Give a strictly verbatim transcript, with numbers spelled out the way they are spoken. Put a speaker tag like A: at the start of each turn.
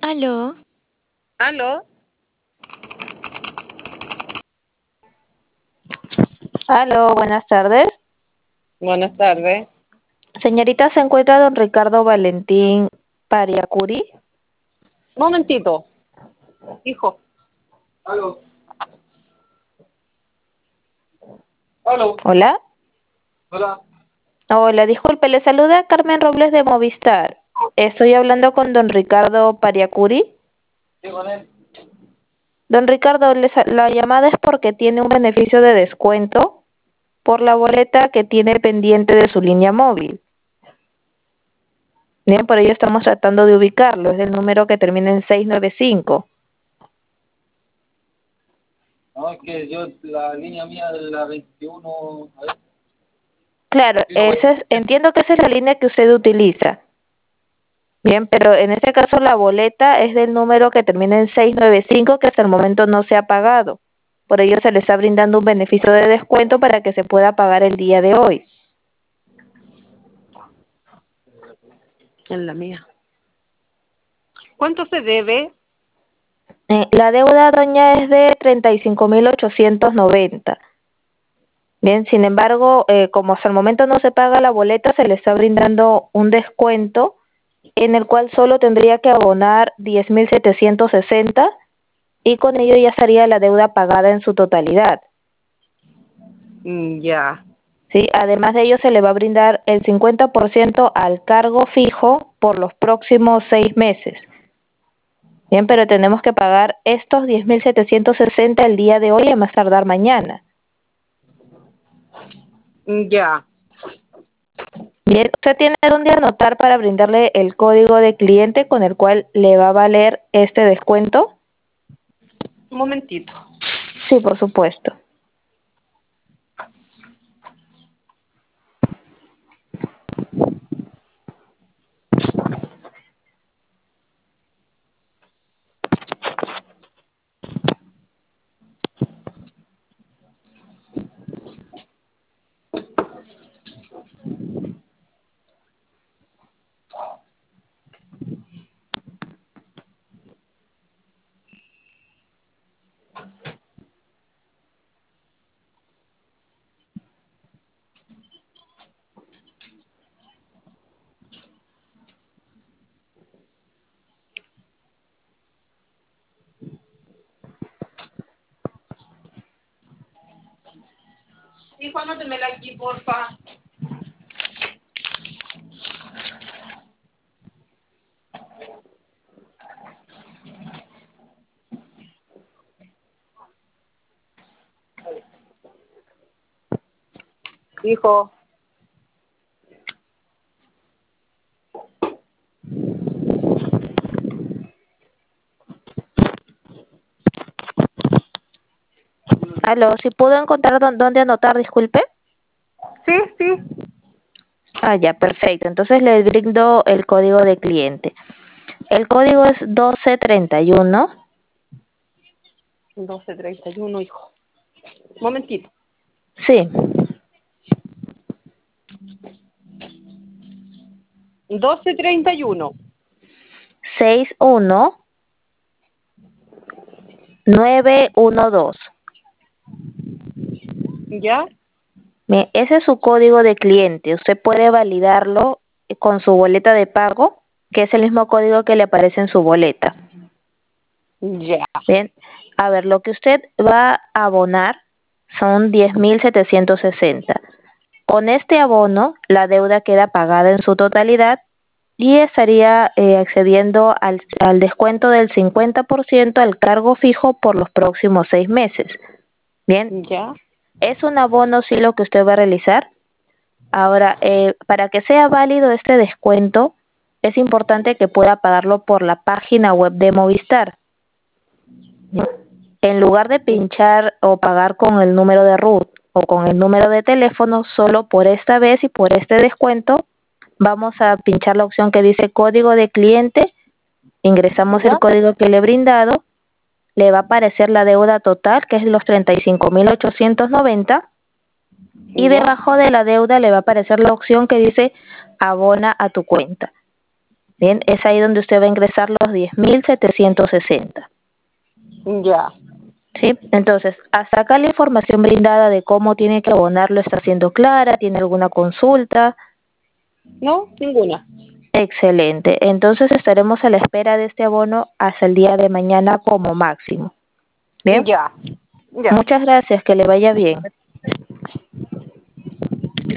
A: Aló.
B: ¿Aló?
C: Aló, buenas tardes.
B: Buenas tardes.
C: Señorita, ¿se encuentra don Ricardo Valentín Pariacuri?
B: Momentito. Hijo. ¿Aló? ¿Aló?
C: ¿Hola?
B: Hola.
C: Hola, disculpe, le saluda Carmen Robles de Movistar. Estoy hablando con don Ricardo Pariacuri.
B: Sí, con él.
C: Don Ricardo, le sa- la llamada es porque tiene un beneficio de descuento por la boleta que tiene pendiente de su línea móvil. Bien, por ello estamos tratando de ubicarlo. Es el número que termina en seis nueve cinco.
B: No, es que yo, la línea mía de la veintiuno, a ver.
C: Claro,
B: Sí,
C: ese es, entiendo que esa es la línea que usted utiliza. Bien, pero en este caso la boleta es del número que termina en seis nueve cinco, que hasta el momento no se ha pagado. Por ello se le está brindando un beneficio de descuento para que se pueda pagar el día de hoy.
B: En la mía. ¿Cuánto se debe?
C: Eh, la deuda, doña, es de treinta y cinco mil ochocientos noventa. Bien, sin embargo, eh, como hasta el momento no se paga la boleta, se le está brindando un descuento en el cual solo tendría que abonar diez mil setecientos sesenta y con ello ya estaría la deuda pagada en su totalidad.
B: Mm, ya.
C: ¿Sí? Además de ello, se le va a brindar el cincuenta por ciento al cargo fijo por los próximos seis meses. Bien, pero tenemos que pagar estos diez mil setecientos sesenta el día de hoy y a más tardar mañana.
B: Mm, ya.
C: Bien, usted tiene dónde anotar para brindarle el código de cliente con el cual le va a valer este descuento.
B: Un momentito.
C: Sí, por supuesto.
B: Hijo, anótemela aquí, porfa. Hijo.
C: Aló, si pudo encontrar dó- dónde anotar, disculpe.
B: Sí, sí.
C: Ah, ya, perfecto. Entonces le brindo el código de cliente. El código es doce treinta y uno.
B: doce treinta y uno, hijo. Momentito.
C: Sí,
B: doce treinta y uno.
C: seis uno nueve uno dos.
B: ¿Ya?
C: Bien, ese es su código de cliente. Usted puede validarlo con su boleta de pago, que es el mismo código que le aparece en su boleta.
B: Ya.
C: Bien, a ver, lo que usted va a abonar son diez mil setecientos sesenta. Con este abono, la deuda queda pagada en su totalidad y estaría eh, accediendo al, al descuento del cincuenta por ciento al cargo fijo por los próximos seis meses. Bien,
B: Ya.
C: es un abono sí lo que usted va a realizar. Ahora, eh, para que sea válido este descuento, es importante que pueda pagarlo por la página web de Movistar. En lugar de pinchar o pagar con el número de RUT o con el número de teléfono, solo por esta vez y por este descuento, vamos a pinchar la opción que dice código de cliente, ingresamos el
B: ¿Ya?
C: código que le he brindado, le va a aparecer la deuda total, que es los treinta y cinco mil ochocientos noventa, y
B: ¿Ya?
C: debajo de la deuda le va a aparecer la opción que dice abona a tu cuenta. Bien, es ahí donde usted va a ingresar los diez mil setecientos sesenta.
A: Ya.
C: Sí, entonces, hasta acá la información brindada de cómo tiene que abonarlo está siendo clara. ¿Tiene alguna consulta?
A: No, ninguna.
C: Excelente. Entonces estaremos a la espera de este abono hasta el día de mañana como máximo. Bien.
A: Ya. Ya.
C: Muchas gracias. Que le vaya bien.